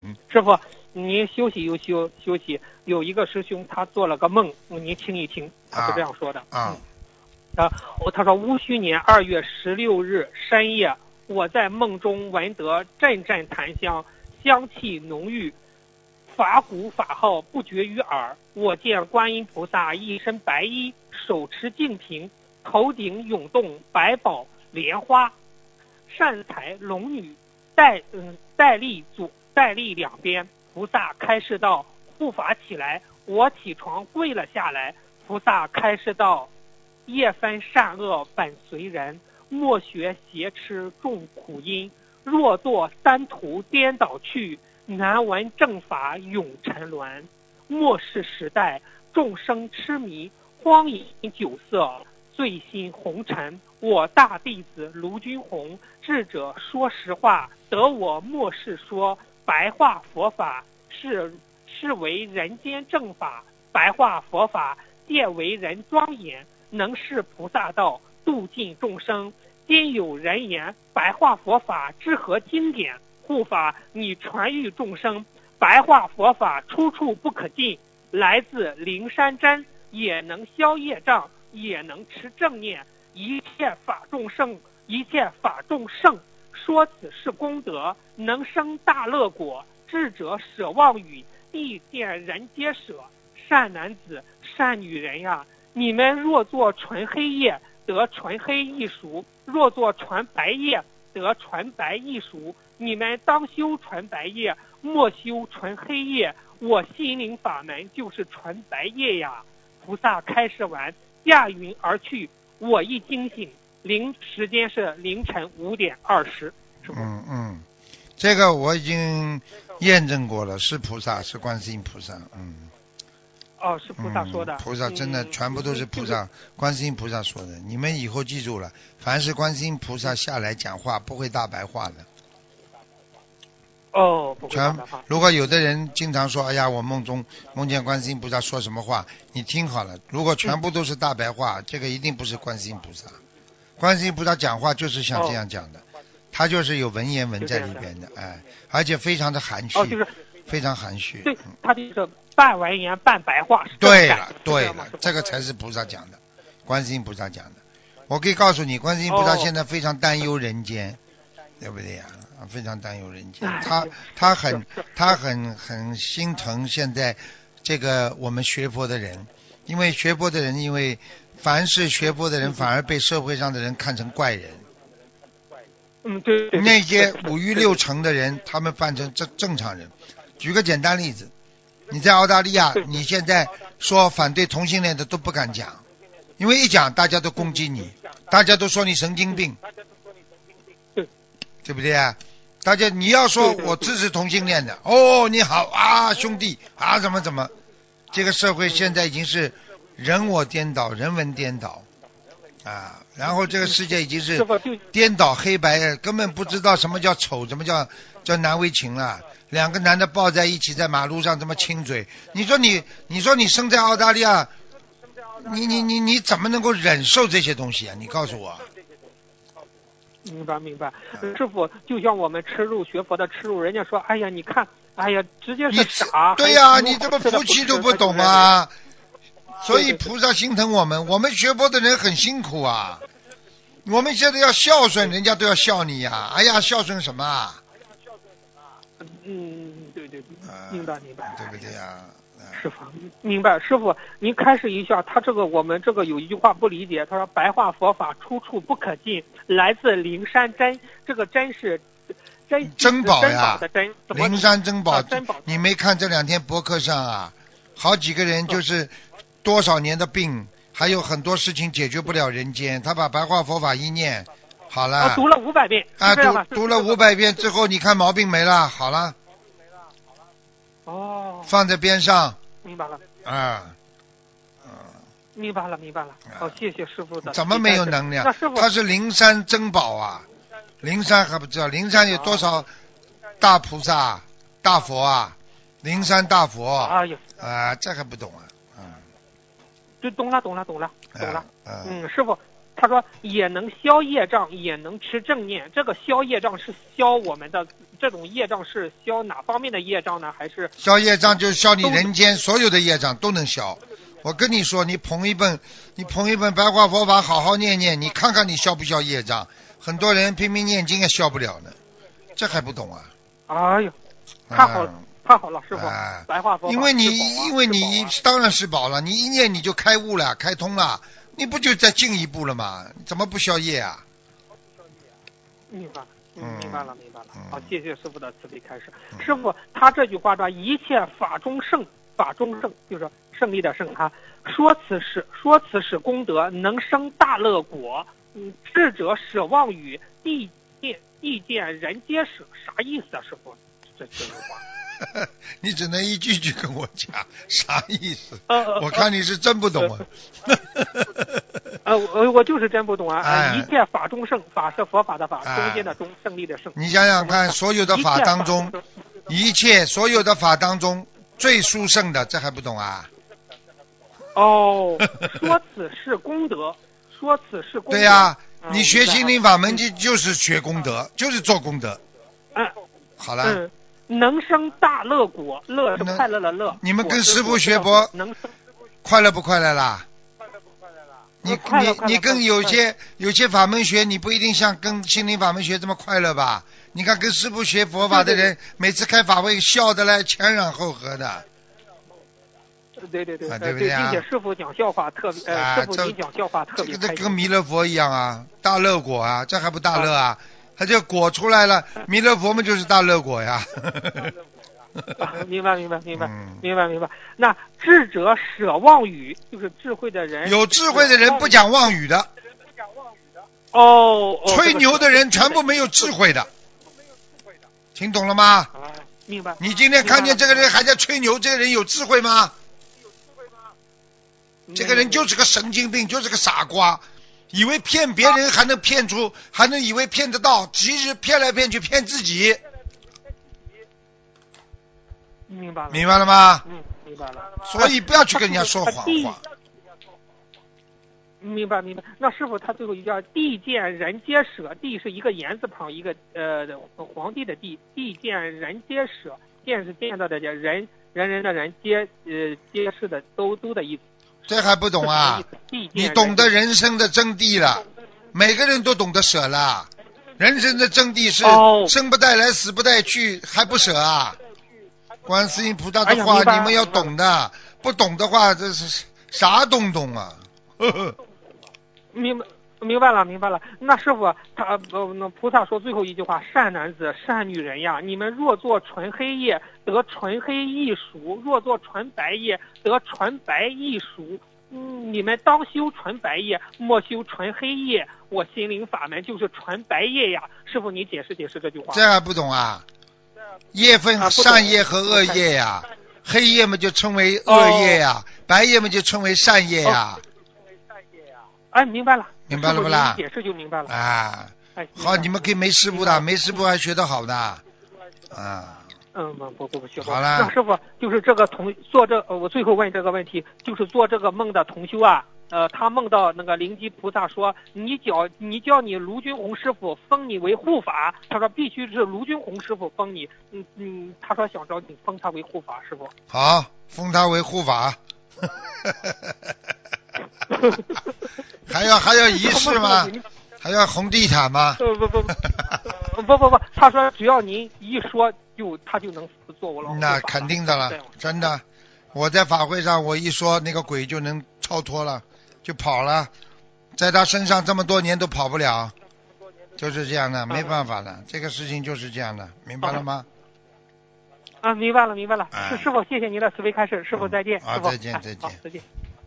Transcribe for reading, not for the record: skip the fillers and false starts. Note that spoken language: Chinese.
师傅，您休息休息。有一个师兄他做了个梦，您听一听，他是这样说的。他说戊戌年2月16日深夜，我在梦中闻得阵阵檀香，香气浓郁，法鼓法号不绝于耳。我见观音菩萨一身白衣，手持净瓶，头顶涌动百宝莲花，善财龙女戴立两边。菩萨开示道：护法起来。我起床跪了下来。菩萨开示道：业分善恶本随人，莫学邪痴重苦因。若作三途颠倒去，难闻正法永沉沦。末世时代众生痴迷，荒饮酒色，醉心红尘。我大弟子卢军宏，智者说实话，得我末世说白话佛法，是为人间正法。白话佛法皆为人庄严，能是菩萨道，度尽众生。今有人言白话佛法之何经典？护法你传育众生，白话佛法出处不可尽，来自灵山真，也能消业障，也能持正念。一切法众圣，一切法众圣，说此是功德，能生大乐果。智者舍妄语，地见人皆舍。善男子善女人呀，你们若做纯黑夜，得纯黑易熟；若做纯白夜，得纯白易熟。你们当修纯白夜，莫修纯黑夜。我心灵法门就是纯白夜呀。菩萨开示完，驾云而去。我一惊醒，时间是凌晨5点20。 这个我已经验证过了，是菩萨，是观世音菩萨。 是菩萨说的。 菩萨真的全部都是菩萨，观世音菩萨说的。你们以后记住了，凡是观世音菩萨下来讲话，不会大白话的。 不会大白话。 如果有的人经常说，哎呀，我梦中梦见观世音菩萨说什么话，你听好了，如果全部都是大白话，这个一定不是观世音菩萨。观世音菩萨讲话就是像这样讲的，他就是有文言文在里边的，而且非常的含蓄，非常含蓄。 对，他就是半文言半白话。 对了，这个才是菩萨讲的，观世音菩萨讲的。我可以告诉你，观世音菩萨现在非常担忧人间，对不对呀？非常担忧人间，他很心疼现在这个我们学佛的人，因为凡是学佛的人反而被社会上的人看成怪人。 对。 那些5欲6尘的人，他们扮成正常人。举个简单例子，你在澳大利亚，你现在说反对同性恋的都不敢讲，因为一讲大家都攻击你，大家都说你神经病，对不对啊？大家你要说我支持同性恋的，你好啊，兄弟啊，怎么，这个社会现在已经是人我颠倒，人文颠倒啊，然后这个世界已经是颠倒黑白，根本不知道什么叫丑，什么叫难为情了。两个男的抱在一起在马路上这么亲嘴，你说你生在澳大利亚，你怎么能够忍受这些东西啊？你告诉我。 明白。师傅，就像我们吃肉学佛的吃肉，人家说，哎呀，你看，哎呀，直接是傻。 对呀，你这么夫妻都不懂啊。所以菩萨心疼我们学佛的人很辛苦啊。我们现在要孝顺，人家都要笑你呀。哎呀，孝顺什么啊？ 对，明白。 对不对呀？ 师傅，明白。师傅，您开示一下，他我们这个有一句话不理解，他说白话佛法出处不可尽，来自灵山真，这个真是珍宝呀，灵山珍宝。 珍宝， 你没看这2天博客上啊，好几个人就是多少年的病，还有很多事情解决不了人间，他把白话佛法一念好了， 读了500遍啊，读了500遍之后，你看毛病没了，好了。放在边上。 明白了。明白了。谢谢师傅的。 怎么没有能量？他是灵山珍宝啊，灵山还不知道，灵山有多少大菩萨、大佛啊？灵山大佛。这还不懂啊？ 就懂了。师傅， 他说也能消业障，也能持正念。这个消业障是消我们的这种业障，是消哪方面的业障呢？还是消业障就是消你人间所有的业障都能消。我跟你说，你捧一本白话佛法，好好念念，你看看你消不消业障？很多人拼命念经也消不了呢，这还不懂啊？ 哎呦，太好了。太好了，师傅，白话佛法。 因为你当然是宝了，你一念你就开悟了，开通了，你不就再进一步了吗？怎么不消业啊？ 明白了，明白了。好，谢谢师傅的慈悲开示。师傅，他这句话说一切法中胜，法中胜就是胜利的胜哈。说此是功德，能生大乐果。智者舍妄语，地见人皆舍，啥意思啊，师傅？这句话。 你只能一句句跟我讲啥意思？我看你是真不懂啊。我就是真不懂啊。一切法中胜，法是佛法的法，中间的中，胜利的胜。 你想想看，所有的法当中，所有的法当中最殊胜的，这还不懂啊？ 哦，说此是功德，说此是功德。 对呀，你学心灵法门就是学功德，就是做功德。好了。 能生大乐果，乐是快乐的乐。 你们跟师父学佛，快乐不快乐啦？你跟有些法门学，你不一定像跟心灵法门学这么快乐吧？你看跟师父学佛法的人，每次开法会笑得来前仰后合的。 对，对不对啊？ 并且师父讲笑话特别，师父您讲笑话特别开心。 这跟弥勒佛一样啊，大乐果啊，这还不大乐啊？他就果出来了，弥勒佛们就是大乐果呀。 明白。那智者舍妄语，就是智慧的人。 有智慧的人不讲妄语的。吹牛的人全部没有智慧的。听懂了吗？ 明白。 你今天看见这个人还在吹牛，这个人有智慧吗？这个人就是个神经病，就是个傻瓜。以为骗别人还能骗出，还能以为骗得到，其实骗来骗去骗自己。 明白了吗？ 明白了。 所以不要去跟人家说谎话。 明白。那师傅他最后一句地见人皆舍，地是一个言字旁，一个皇帝的地，地见人皆舍，见是见到的人的人，皆是的都的意思。 这还不懂啊？你懂得人生的真谛了，每个人都懂得舍了。人生的真谛是生不带来死不带去，还不舍啊？观世音菩萨的话你们要懂的，不懂的话这是啥东东啊？ 明白了。那师傅他那菩萨说最后一句话：善男子善女人呀，你们若做纯黑夜，得纯黑亦熟；若做纯白夜，得纯白亦熟。你们当修纯白夜，莫修纯黑夜。我心灵法门就是纯白夜呀。师傅你解释这句话。 这还不懂啊？夜分善业和恶业呀，黑夜嘛就称为恶业呀，白夜嘛就称为善业呀。 明白了。 明白了不啦？ 解释就明白了啊。好，你们可以没师傅的，没师傅还学得好的啊。 不学好了。 那师傅就是这个我最后问这个问题，就是做这个梦的同修啊，他梦到那个灵吉菩萨说，你叫你卢军宏师傅封你为护法，他说必须是卢军宏师傅封你，他说想找你封他为护法师傅。 好，封他为护法。还要仪式吗？还要红地毯吗？ 不，他说只要您一说他就能做我老。 那肯定的了，真的。我在法会上我一说，那个鬼就能超脱了，就跑了，在他身上这么多年都跑不了，就是这样的，没办法的，这个事情就是这样的，明白了吗？ 明白了。师傅谢谢您的慈悲开示，师傅再见。 再见。 好，再见。